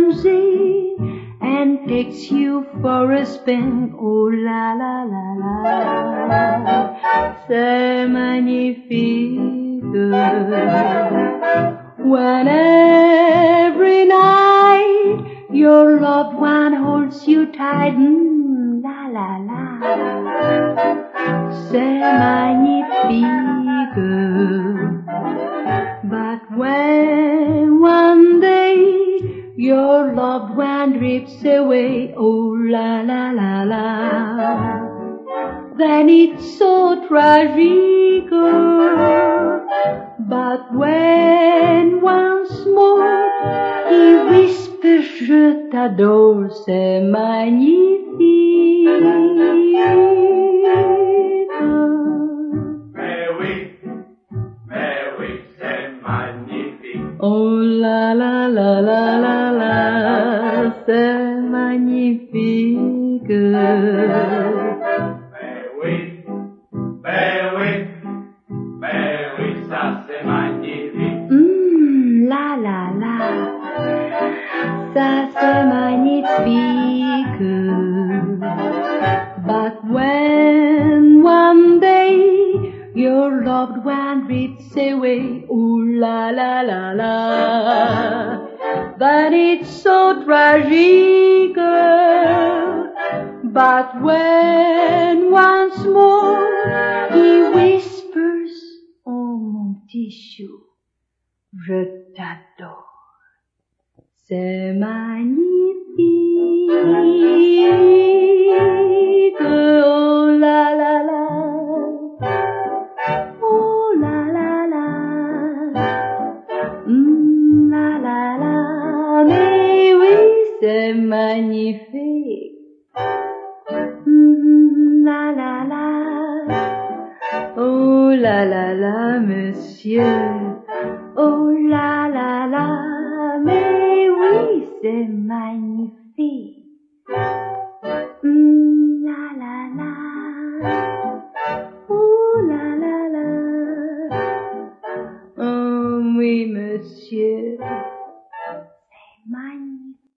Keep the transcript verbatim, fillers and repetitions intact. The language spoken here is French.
danger and takes you for a spin. Oh la la la la, c'est magnifique. When every night your loved one holds you tight, mm, la la la, c'est magnifique. But when one day your loved one drifts away, oh la la la la, then it's so tragic. But when once more he whispers je t'adore, c'est magnifique. Mais oui, mais oui, c'est magnifique. Oh la la la la la la, c'est magnifique. Mais oui, mais oui, mais oui, ça c'est magnifique. Mm, la la la, ça c'est magnifique. But when one day your loved one drifts away, ooh la la la la, then it's so tragic. But when once more he whispers, oh mon petit chou, je t'adore, c'est magnifique. Oh la la la, oh la la la, mm, la la la, mais oui c'est magnifique. Mm, la la la, oh la la la monsieur, oh la la la, mais oui c'est magnifique.